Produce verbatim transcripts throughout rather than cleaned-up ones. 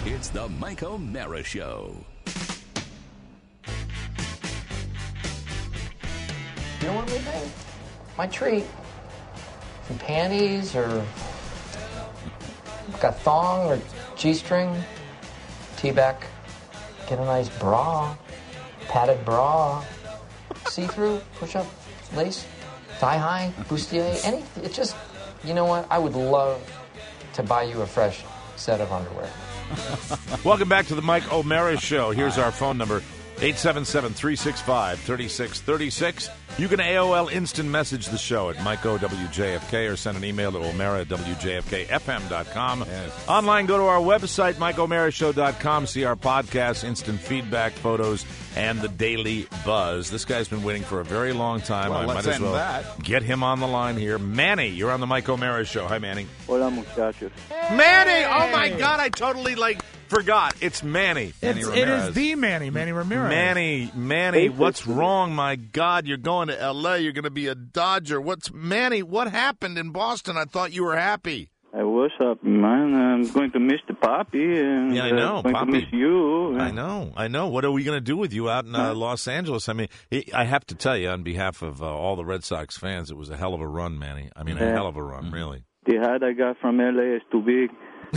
It's the Mike O'Mara Show. You know what we made? My treat. Some panties or like a thong or G-string. T-back. Get a nice bra. Padded bra. See-through. Push-up. Lace. Thigh-high. Bustier. Any. It just, you know what? I would love to buy you a fresh set of underwear. Welcome back to the Mike O'Mara Show. Here's our phone number, eight seven seven, three six five, three six three six. You can A O L instant message the show at Mike O W J F K or send an email to O'Mara at W J F K F M dot com. Yes. Online, go to our website, Mike O'Mara Show dot com. See our podcast, instant feedback, photos, and the daily buzz. This guy's been waiting for a very long time. Well, I let's might as end well that. get him on the line here. Manny, you're on the Mike O'Mara Show. Hi, Manny. Hola, muchachos. Manny! Oh, my God, I totally, like, forgot. It's Manny. Manny It's, it Ramirez. is the Manny, Manny Ramirez. Manny, Manny, what's wrong? My God, you're going to L A. You're going to be a Dodger. What's Manny? What happened in Boston? I thought you were happy. I was up, man. I'm going to miss the Poppy. And, Yeah, I know, uh, going Poppy. to miss you. I know, I know. What are we going to do with you out in uh, Los Angeles? I mean, I have to tell you, on behalf of uh, all the Red Sox fans, it was a hell of a run, Manny. I mean, a Yeah. hell of a run, really. The hat I got from L A is too big.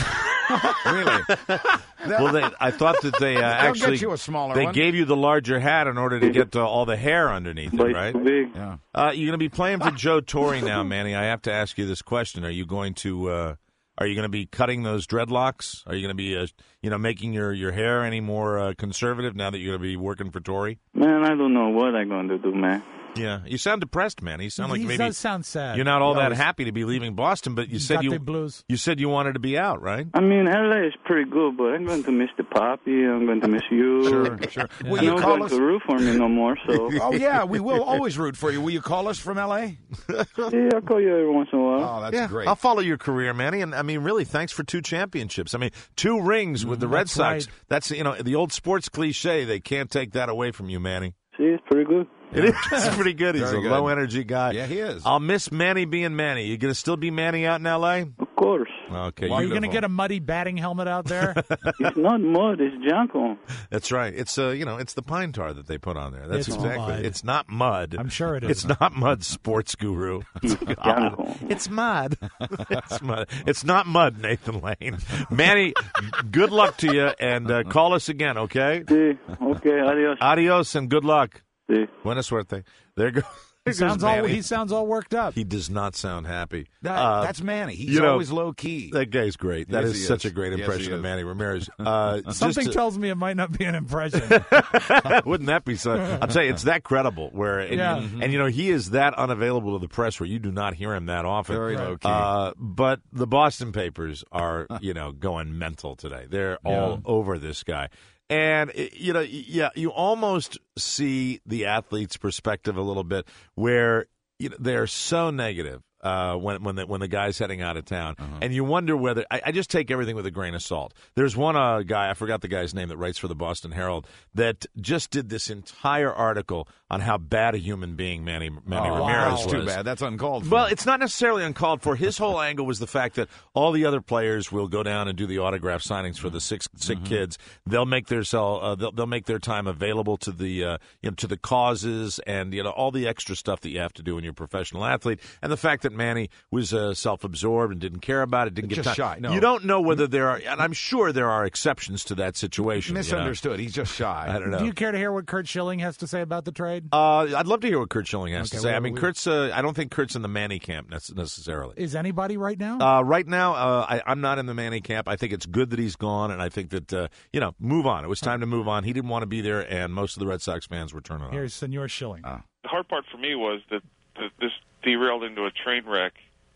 Really? Well, they, I thought that they uh, actually get you a smaller they one. gave you the larger hat in order to get uh, all the hair underneath But it, it's right? too big. Yeah. Uh, you're going to be playing for Joe Torre now, Manny. I have to ask you this question: Are you going to uh, Are you going to be cutting those dreadlocks? Are you going to be, uh, you know, making your, your hair any more uh, conservative now that you're going to be working for Torre? Man, I don't know what I'm going to do, man. Yeah, you sound depressed, man. You sound like he maybe does sound sad. you're not all He that always- happy to be leaving Boston. But you He's said got you the blues. you said you wanted to be out, right? I mean, L A is pretty good, but I'm going to miss the Poppy. I'm going to miss you. Sure, sure. Will You're you not call going us? to root for me no more, so... Oh, yeah, we will always root for you. Will you call us from L A? Yeah, I'll call you every once in a while. Oh, that's yeah, great. I'll follow your career, Manny. And I mean, really, thanks for two championships. I mean, two rings with the Red That's Sox. right. That's, you know, the old sports cliche. They can't take that away from you, Manny. See, it's pretty good. It is It's pretty good. He's Very a good. low energy guy. Yeah, he is. I'll miss Manny being Manny. You going to still be Manny out in L A? Of course. Okay. Are you going to beautiful. get a muddy batting helmet out there? It's not mud, it's Janko. That's right. It's uh, you know, it's the pine tar that they put on there. That's It's exactly. mud. It's not mud. I'm sure it is. It's not mud, sports guru. God. Janko. It's mud. It's mud. It's not mud, Nathan Lane. Manny, good luck to you, and uh, call us again, okay? Sí, okay, adios. Adios and good luck. Sí. Buena suerte. There goes. He sounds all he sounds all worked up. He does not sound happy. That- Uh, that's Manny. He's you know, always low key. That guy's great. That Yes, is he such is. a great Yes, impression he of is. Manny Ramirez. Uh, just Something to- tells me it might not be an impression. Wouldn't that be so? I'll tell you, it's that credible. Where and, Yeah. and you know he is that unavailable to the press where you do not hear him that often. Very low key. Uh, but the Boston papers are you know going mental today. They're all over this guy. And, it- you know, yeah, you almost see the athlete's perspective a little bit where you know, they're so negative uh, when when the, when the guy's heading out of town. And you wonder whether – I just take everything with a grain of salt. There's one uh, guy, I forgot the guy's name, that writes for the Boston Herald, that just did this entire article on how bad a human being Manny, Manny Oh, Ramirez that's was. too bad. That's uncalled for. Well, it's not necessarily uncalled for. His whole angle was the fact that all the other players will go down and do the autograph signings for the sick sick Mm-hmm. kids. They'll make their sell, uh, they'll, they'll make their time available to the uh, you know to the causes and you know all the extra stuff that you have to do when you're a professional athlete. And the fact that Manny was uh, self-absorbed and didn't care about it, didn't Just get time. shy, no. You don't know whether there are, and I'm sure there are exceptions to that situation. you know? misunderstood. He's just shy. I don't know. Do you care to hear what Kurt Schilling has to say about the trade? uh, I'd love to hear what Kurt Schilling has Okay, to say. I well, mean, we- Kurt's. Uh, I don't think Kurt's in the Manny camp nec- necessarily. Is anybody right now? Uh, right now, uh, I, I'm not in the Manny camp. I think it's good that he's gone, and I think that, uh, you know, move on. It was time to move on. He didn't want to be there, and most of the Red Sox fans were turning on. Here's Senor Schilling. Uh, The hard part for me was that, that this derailed into a train wreck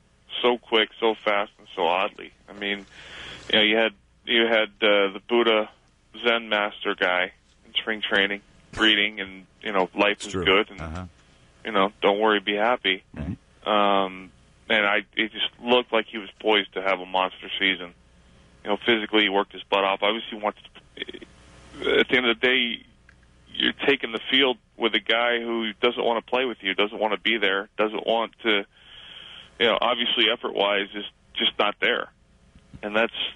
so quick, so fast, and so oddly. I mean, you know, you had you had uh, the Buddha Zen master guy in spring training, breeding, and you know, life It's is true. good, and Uh-huh. you know, don't worry, be happy. Um, and I, it just looked like he was poised to have a monster season. You know, physically he worked his butt off. Obviously, he wants. To, at the end of the day, you're taking the field with a guy who doesn't want to play with you, doesn't want to be there, doesn't want to, you know, obviously effort-wise is just not there. And that's that's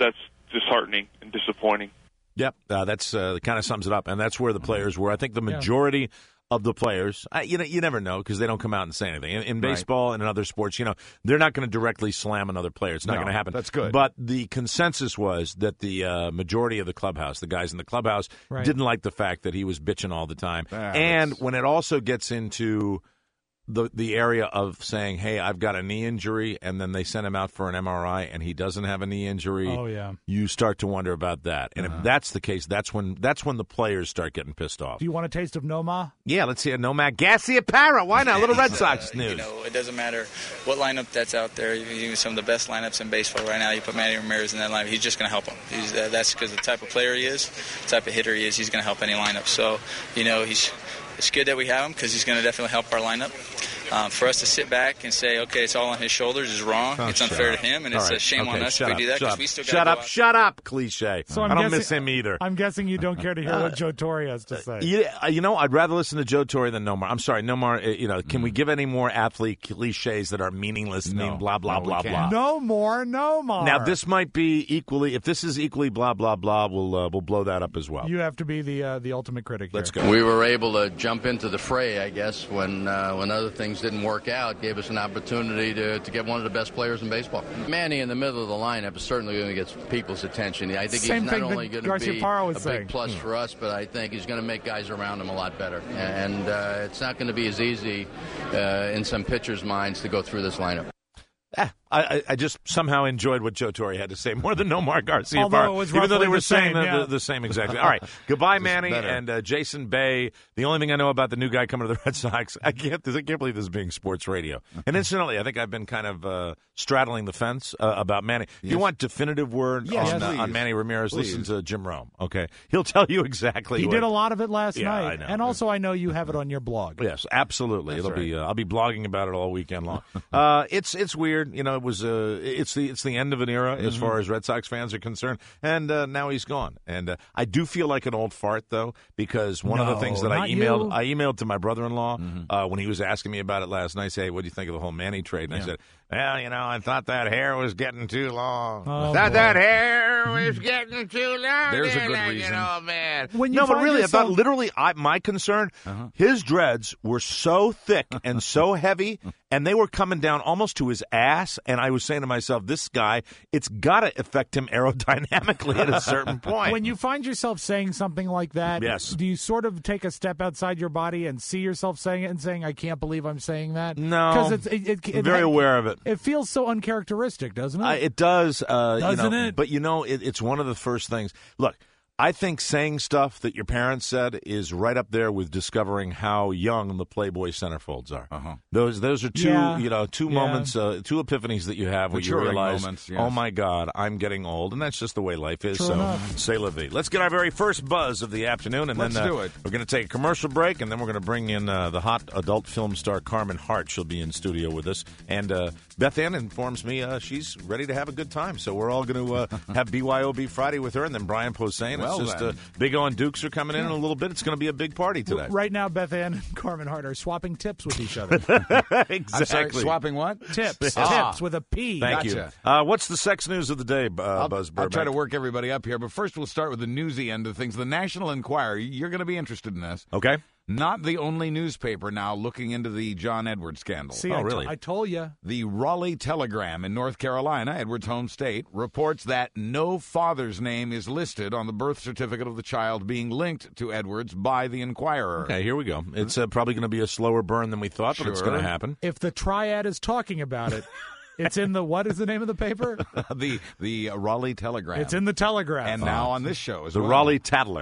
disheartening and disappointing. Yep, uh, that's uh, kind of sums it up, and that's where the players were. I think the majority yeah. of the players, I, you know, you never know because they don't come out and say anything. In, in baseball right. and in other sports, you know, they're not going to directly slam another player. It's not no, going to happen. That's good. But the consensus was that the uh, majority of the clubhouse, the guys in the clubhouse, right. didn't like the fact that he was bitching all the time. Ah, and that's... when it also gets into the the area of saying, hey, I've got a knee injury, and then they send him out for an M R I, and he doesn't have a knee injury. Oh, yeah. You start to wonder about that. And uh-huh. if that's the case, that's when that's when the players start getting pissed off. Do you want a taste of Noma? Yeah, let's see a Nomad Garcia Parra. Why not? A little Red Sox uh, news. You know, it doesn't matter what lineup that's out there. Even some of the best lineups in baseball right now, you put Manny Ramirez in that lineup, he's just going to help him. He's, uh, that's because the type of player he is, the type of hitter he is, he's going to help any lineup. So, you know, he's it's good that we have him because he's going to definitely help our lineup. Um, for us to sit back and say, okay, it's all on his shoulders is wrong. Oh, it's unfair up. to him, and all it's right. a shame okay, on us if we up, do that because we still got to Shut go up, out. shut up, cliche. So I I'm don't guessing, miss him either. I'm guessing you don't care to hear what Joe Torre has to say. Yeah, you know, I'd rather listen to Joe Torre than Nomar. I'm sorry, Nomar, you know, can mm. we give any more athlete cliches that are meaningless, no. mean blah, blah, no, blah, blah? No more, no more. Now, this might be equally, if this is equally blah, blah, blah, we'll uh, we'll blow that up as well. You have to be the uh, the ultimate critic here. Let's go. We were able to jump into the fray, I guess, when uh, when other things didn't work out, gave us an opportunity to, to get one of the best players in baseball. Manny in the middle of the lineup is certainly going to get people's attention. I think Same he's not thing only going to be was a saying. big plus hmm. for us, but I think he's going to make guys around him a lot better. And uh, it's not going to be as easy uh, in some pitchers' minds to go through this lineup. Ah, I, I just somehow enjoyed what Joe Torre had to say more than Nomar Garcia. Although it was even though they were the saying same, the, yeah. the, the same exactly. All right, goodbye, Manny better. and uh, Jason Bay. The only thing I know about the new guy coming to the Red Sox, I can't, I can't believe this is being sports radio. And incidentally, I think I've been kind of uh, straddling the fence uh, about Manny. If yes. you want definitive word yes, on, uh, please. on Manny Ramirez, Please. listen to Jim Rome. Okay, he'll tell you exactly. He what, did a lot of it last yeah, night, I know. and also I know you have it on your blog. Yes, absolutely. That's It'll right. be. Uh, I'll be blogging about it all weekend long. uh, it's it's weird. You know, it was. Uh, it's the it's the end of an era mm-hmm. as far as Red Sox fans are concerned, and uh, now he's gone. And uh, I do feel like an old fart though, because one no, of the things that I not emailed you. I emailed to my brother-in-law mm-hmm. uh, when he was asking me about it last night. I said, hey, what do you think of the whole Manny trade? And yeah. I said, well, you know, I thought that hair was getting too long. Oh, thought boy. that hair was getting too long. There's a good like, reason. You know, man. When you no, but find really, yourself- I thought literally, I, my concern, Uh-huh. his dreads were so thick and so heavy, and they were coming down almost to his ass. And I was saying to myself, this guy, it's got to affect him aerodynamically at a certain point. When you find yourself saying something like that, Yes. do you sort of take a step outside your body and see yourself saying it and saying, I can't believe I'm saying that? No. Because it's it, it, I'm it, very it, aware of it. It feels so uncharacteristic, doesn't it? Uh, it does. Uh, Doesn't you know, it? But, you know, it, it's one of the first things. Look, I think saying stuff that your parents said is right up there with discovering how young the Playboy centerfolds are. Uh-huh. Those those are two, Yeah. you know, two Yeah. moments, uh, two epiphanies that you have where you Maturing realize, moments, yes. oh, my God, I'm getting old. And that's just the way life is. True so enough. say la vie. Let's get our very first buzz of the afternoon. And Let's then uh, do it. we're going to take a commercial break, and then we're going to bring in uh, the hot adult film star Carmen Hart. She'll be in studio with us. And uh, Beth Ann informs me uh, she's ready to have a good time. So we're all going to uh, have B Y O B Friday with her, and then Brian Posehn. Well, it's just then. uh, Big O and Dukes are coming in in a little bit. It's going to be a big party today. Right now, Beth Ann and Carmen Hart are swapping tips with each other. Exactly. I'm sorry, swapping what? Tips. Ah. Tips with a P. Thank Gotcha. you. Uh, what's the sex news of the day, uh, I'll, Buzz I'll Burbank? try to work everybody up here, but first we'll start with the newsy end of things. The National Enquirer, you're going to be interested in this. Okay. Not the only newspaper now looking into the John Edwards scandal. See, Oh, I, t- really? I told you. The Raleigh Telegram in North Carolina, Edwards' home state, reports that no father's name is listed on the birth certificate of the child being linked to Edwards by the Enquirer. Okay, here we go. It's uh, probably going to be a slower burn than we thought, but it's Sure. going to happen. If the triad is talking about it, it's in the, what is the name of the paper? the the Raleigh Telegram. It's in the Telegraph. and now on this show as The well. Raleigh Tattler.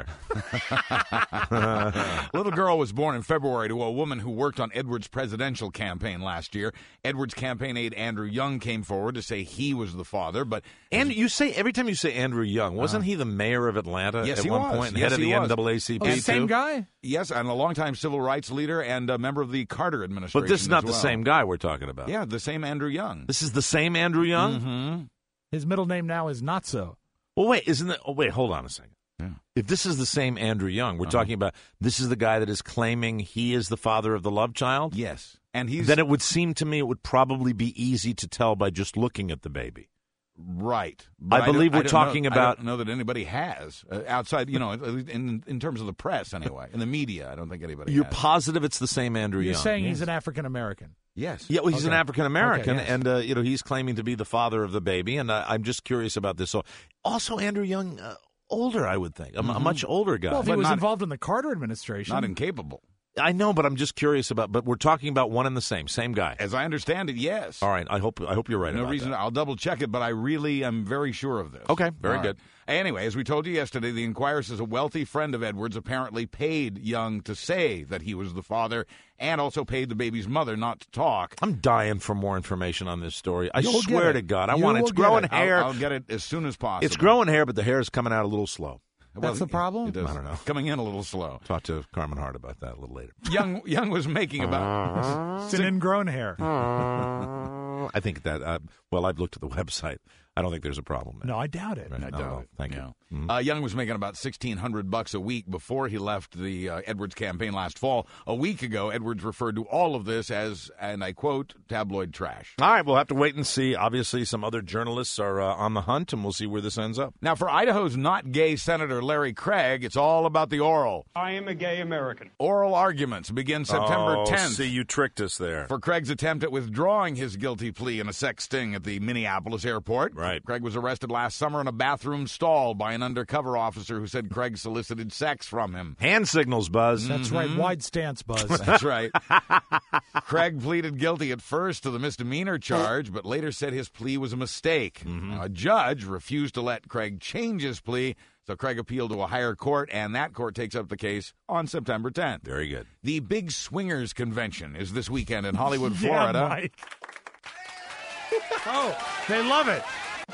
Little girl was born in February to a woman who worked on Edwards' presidential campaign last year. Edwards' campaign aide Andrew Young came forward to say he was the father, but And you say every time you say Andrew Young, wasn't he the mayor of Atlanta Yes, at he one was. point, and Yes, head of he the was. N double A C P Oh, too? same guy? yes, and a longtime civil rights leader and a member of the Carter administration. But this is not as the well. same guy we're talking about. Yeah, the same Andrew Young. This is the same Andrew Young? Mm-hmm. His middle name now is not so. Well, wait, isn't it? Oh, wait, hold on a second. Yeah. If this is the same Andrew Young, we're Uh-huh. talking about this is the guy that is claiming he is the father of the love child? Yes, and he's Then it would seem to me it would probably be easy to tell by just looking at the baby. Right. But I believe don't- we're don't talking know, about- I don't know that anybody has uh, outside. You know, in in terms of the press, anyway, in the media, I don't think anybody. You're has. positive it's the same Andrew You're Young? saying he's an African American. Yes. Yeah, well, he's an Okay. African American, Okay, yes. and uh, you know he's claiming to be the father of the baby, and uh, I'm just curious about this. So, also Andrew Young, uh, older, I would think, a, a much older guy. Well, if he But was not- involved in the Carter administration. Not incapable. I know, but I'm just curious about. But we're talking about one and the same, same guy. As I understand it, yes. All right, I hope I hope you're right. No about reason. that. I'll double check it, but I really am very sure of this. Okay, very All good. Anyway, as we told you yesterday, the Enquirer says a wealthy friend of Edwards apparently paid Young to say that he was the father, and also paid the baby's mother not to talk. I'm dying for more information on this story. I You'll swear get to it. God, I You want it. will It's get growing it. hair. I'll, I'll get it as soon as possible. It's growing hair, but the hair is coming out a little slow. That's the problem? It does. I don't know. Coming in a little slow. Talk to Carmen Hart about that a little later. Young Young was making about. It's an ingrown hair. I think that. Uh, well, I've looked at the website. I don't think there's a problem there. No, I doubt it. Right. I No, doubt no, it. thank you. Yeah. Mhm. Uh, Young was making about sixteen hundred bucks a week before he left the uh, Edwards campaign last fall. A week ago, Edwards referred to all of this as, and I quote, tabloid trash. All right, we'll have to wait and see. Obviously, some other journalists are uh, on the hunt, and we'll see where this ends up. Now, for Idaho's not gay Senator Larry Craig, it's all about the oral. I am a gay American. Oral arguments begin September oh, tenth. See, you tricked us there. For Craig's attempt at withdrawing his guilty plea in a sex sting at the Minneapolis airport. Right. Craig was arrested last summer in a bathroom stall by an undercover officer who said Craig solicited sex from him. Hand signals, Buzz. That's right. Wide stance, Buzz. That's right. Craig pleaded guilty at first to the misdemeanor charge, but later said his plea was a mistake. Now, a judge refused to let Craig change his plea, so Craig appealed to a higher court, and that court takes up the case on September tenth. Very good. The Big Swingers Convention is this weekend in Hollywood, Yeah, Florida. Mike. Oh, they love it.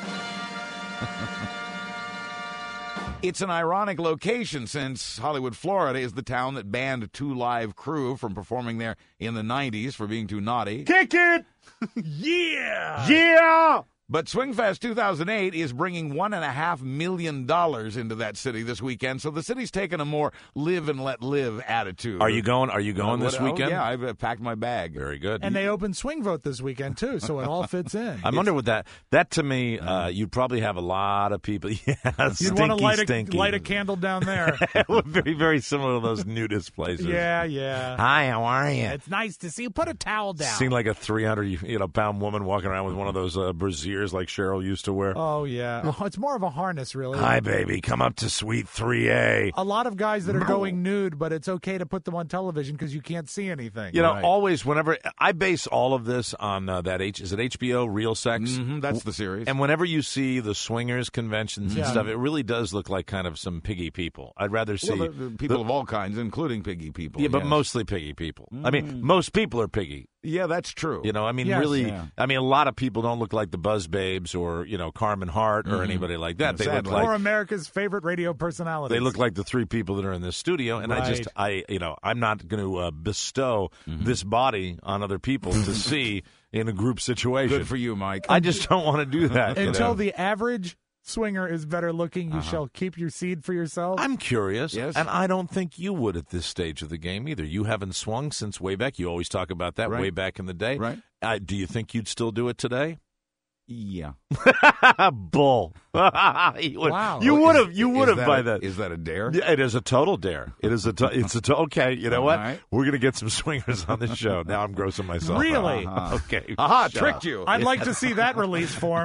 It's an ironic location since Hollywood, Florida is the town that banned Two Live Crew from performing there in the nineties for being too naughty. Kick it! Yeah. Yeah! But Swingfest two thousand eight is bringing one and a half million dollars into that city this weekend, so the city's taken a more live and let live attitude. Are you going? Are you going Uh, this what- oh, weekend? yeah, I've uh, packed my bag. Very good. And they open Swing Vote this weekend, too, so it all fits in. I wonder what that. That to me, uh, you'd probably have a lot of people. Yeah, You'd stinky, want to light a, stinky. light a candle down there. It would be very, very similar to those nudist places. Yeah, yeah. Hi, how are you? It's nice to see you. Put a towel down. Seemed like a three hundred you know pound woman walking around with one of those uh, brassieres like Cheryl used to wear. Oh, yeah. Oh, it's more of a harness, really. Hi, baby. Come up to Suite three A. A lot of guys that are going nude, but it's okay to put them on television because you can't see anything. You know, Right. always whenever I base all of this on uh, that H is it H B O Real Sex? Mhm, that's the series. And whenever you see the swingers conventions Yeah. and stuff, it really does look like kind of some piggy people. I'd rather see Well, the, the people the- of all kinds, including piggy people. yeah, but yes. mostly piggy people. I mean, most people are piggy. Yeah, that's true. You know, I mean, Yes. really, Yeah. I mean, a lot of people don't look like the Buzz Babes or you know Carmen Hart or anybody like that. They look sadly. like Or America's favorite radio personality. They look like the three people that are in this studio, and I just, I, you know, I'm not going to uh, bestow this body on other people to see in a group situation. Good for you, Mike. I just don't want to do that. you Until know? the average swinger is better looking, you shall keep your seed for yourself. I'm curious, Yes. and I don't think you would at this stage of the game either. You haven't swung since way back. You always talk about that Right. way back in the day. Right. Uh, do you think you'd still do it today? Yeah. Bull. you would, Wow. You Well, would is- have. You is would have that by a- that. Is that a dare? Yeah, it is a total dare. It is a. To, it's a. To, okay, you know what? All right. We're gonna get some swingers on this show. Now I'm grossing myself. out. Really? Okay. Aha, Shut tricked up. you. I'd like to see that release form.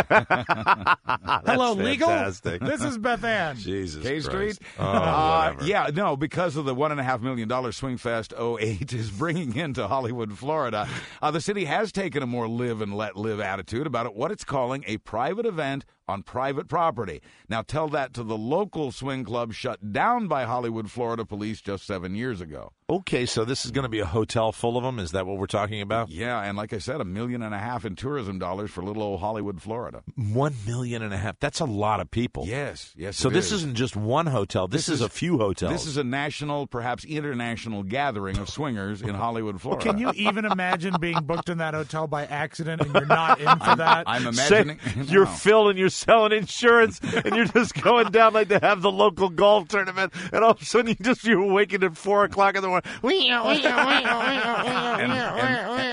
That's Hello, legal? fantastic. This is Beth Ann. Jesus K Christ. Street? Oh, Uh, whatever. yeah, no, because of the one and a half million dollar Swingfest oh eight is bringing into Hollywood, Florida. Uh, the city has taken a more live and let live attitude about it, what it's calling a private event on private property. Now, tell that to the local swing club shut down by Hollywood, Florida police just seven years ago. Okay, so this is going to be a hotel full of them. Is that what we're talking about? Yeah, and like I said, a million and a half in tourism dollars for little old Hollywood, Florida. One million and a half. That's a lot of people. Yes, yes. So it this is. isn't just one hotel. This, This is, is- a few hotels. This is a national, perhaps international gathering of swingers in Hollywood, Florida. Can you even imagine being booked in that hotel by accident and you're not in for that? I'm Say- imagining. you're No. Phil and you're selling insurance and you're just going down like to have the local golf tournament and all of a sudden you just you're waking at four o'clock in the morning. and, and,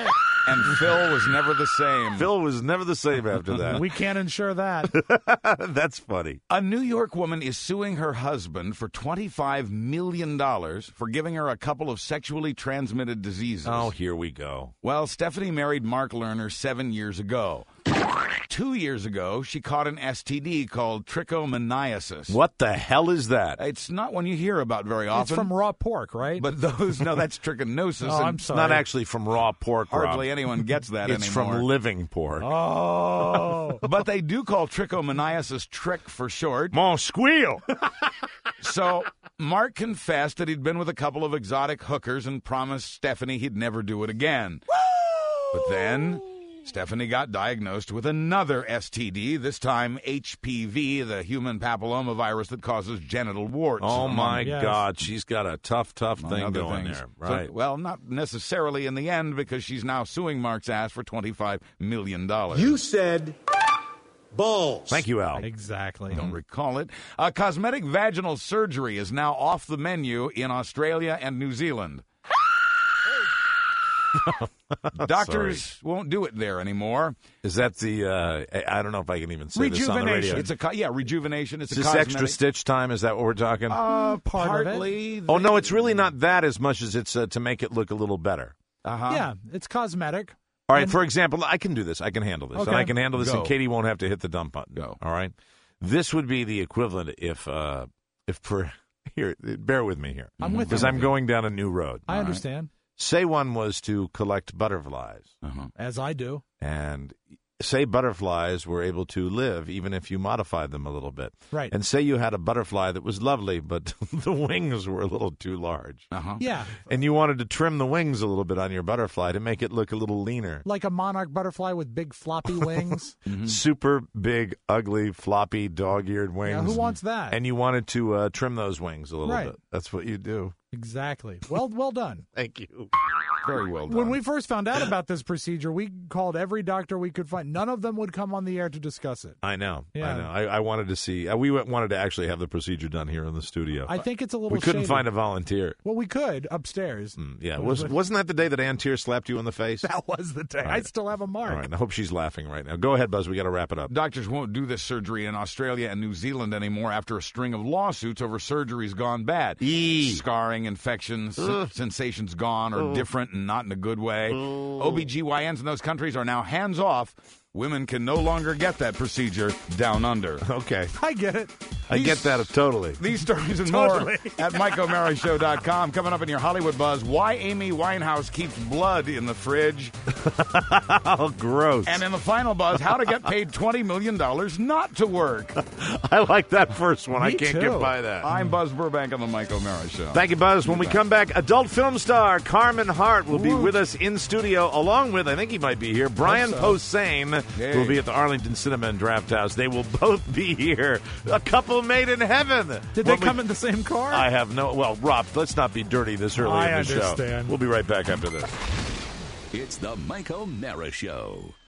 And Phil was never the same. Phil was never the same after that. We can't ensure that. That's funny. A New York woman is suing her husband for twenty-five million dollars for giving her a couple of sexually transmitted diseases. Oh, here we go. Well, Stephanie married Mark Lerner seven years ago. Two years ago, she caught an S T D called trichomoniasis. What the hell is that? It's not one you hear about very often. It's from raw pork, right? But those, no, that's trichinosis. Oh, and I'm sorry. Not actually from raw pork, Hardly Rob. anyone gets that It's anymore. from living pork. Oh. But they do call trichomoniasis trick for short. Mon squeal. So Mark confessed that he'd been with a couple of exotic hookers and promised Stephanie he'd never do it again. Woo! But then Stephanie got diagnosed with another S T D, this time H P V, the human papilloma virus that causes genital warts. Oh, my Yes. God. She's got a tough, tough among thing other going things. there. So- Right. well, not necessarily in the end, because she's now suing Mark's ass for twenty-five million dollars. You said balls. Thank you, Al. Exactly. Don't recall it. Uh, cosmetic vaginal surgery is now off the menu in Australia and New Zealand. Doctors won't do it there anymore. Is that the, uh, I I don't know if I can even say this on the radio. Rejuvenation. It's a co- yeah, rejuvenation. It's Is a this cosmetic. extra stitch time? Is that what we're talking? Uh, Part of it. partly. oh, no, it's really not that as much as it's uh, to make it look a little better. Uh-huh. Yeah, it's cosmetic. All right, And- for example, I can do this. I can handle this. Okay. And I can handle this, Go. and Katie won't have to hit the dump button. Go. All right? This would be the equivalent if, uh, if for, here, bear with me here. I'm with Because you. I'm going down a new road. I understand, Say one was to collect butterflies, Uh-huh. as I do. and say butterflies were able to live even if you modified them a little bit. Right. And say you had a butterfly that was lovely, but the wings were a little too large. Uh-huh. Yeah, And you wanted to trim the wings a little bit on your butterfly to make it look a little leaner. like a monarch butterfly with big floppy wings. Super big, ugly, floppy, dog-eared wings. Yeah, who wants that? And you wanted to uh, trim those wings a little Right. bit. That's what you do. Exactly. Well, well done. Thank you. Very well done. When we first found out about this procedure, we called every doctor we could find. None of them would come on the air to discuss it. I know. Yeah. I know. I, I wanted to see. Uh, we went- wanted to actually have the procedure done here in the studio. I think it's a little we couldn't shady. find a volunteer. Well, we could upstairs. Mm, yeah. Was, wasn't that the day that Ann Tier slapped you in the face? That was the day. I right. still have a mark. All right. I hope she's laughing right now. Go ahead, Buzz. We got to wrap it up. Doctors won't do this surgery in Australia and New Zealand anymore after a string of lawsuits over surgeries gone bad. Eee. Scarring, infections, sen- sensations gone or different and not in a good way. O B G Y Ns in those countries are now hands off. Women can no longer get that procedure down under. Okay. I get it. I get that totally. These stories and Totally. more at Mike O'Mara Show dot com. Coming up in your Hollywood Buzz, why Amy Winehouse keeps blood in the fridge. Oh, gross. And in the final buzz, how to get paid twenty million dollars not to work. I like that first one. I Me can't too. get by that. I'm Buzz Burbank on the Mike O'Mara Show. Thank you, Buzz. When we come back, adult film star Carmen Hart will be with us in studio, along with, I think he might be here, Brian Posehn Hey. will be at the Arlington Cinema and Draft House. They will both be here. A couple made in heaven. Did When they we- come in the same car? I have no... Well, Rob, let's not be dirty this early I in the show. understand. We'll be right back after this. It's the Mike O'Mara Show.